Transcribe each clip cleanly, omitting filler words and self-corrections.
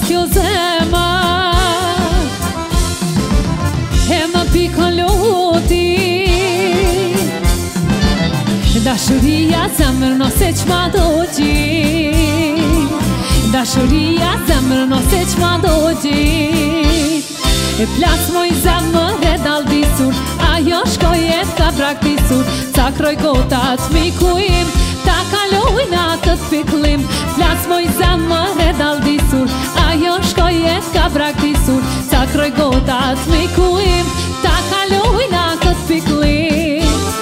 kjo zema e më pikon loti dashuria zemër nëse qma do gjit dashuria zemër nëse qma do gjit e plas moj zemër e daldisur ajo shkojet ka praktisur ca kroj gotat miku im ta kaloj në atët piklim plas moj zemër e daldisur ajo shkojet ka praktisur ca kroj gotat miku im ta kaloj në atët piklim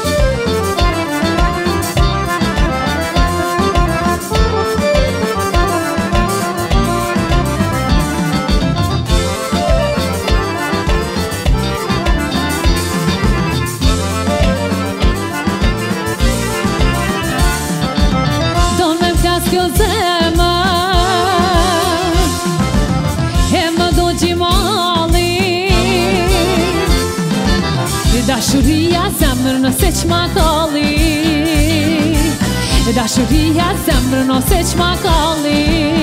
kjo zema e më do gjimali dashuria zemër nëse qma kalli dashuria zemër nëse qma kalli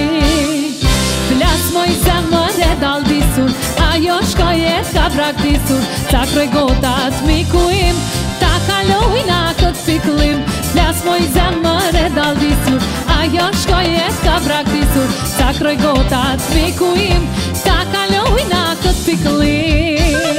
plas moj zemër e daldisur ajo shkojet ka praktisur ca kroj gotat miku im ta kaloj në këtë piklim plas moj zemër e daldisur ajo shkojet ka praktisur ca kroj gotat miku im ta kaloj në këtë piklim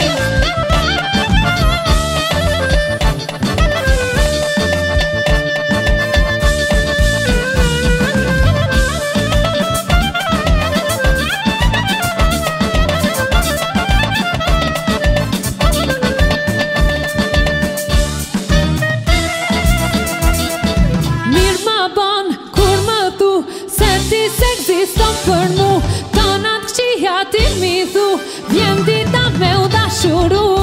për mu, tonat këqia ti mi thu, vjen dita me u dashuru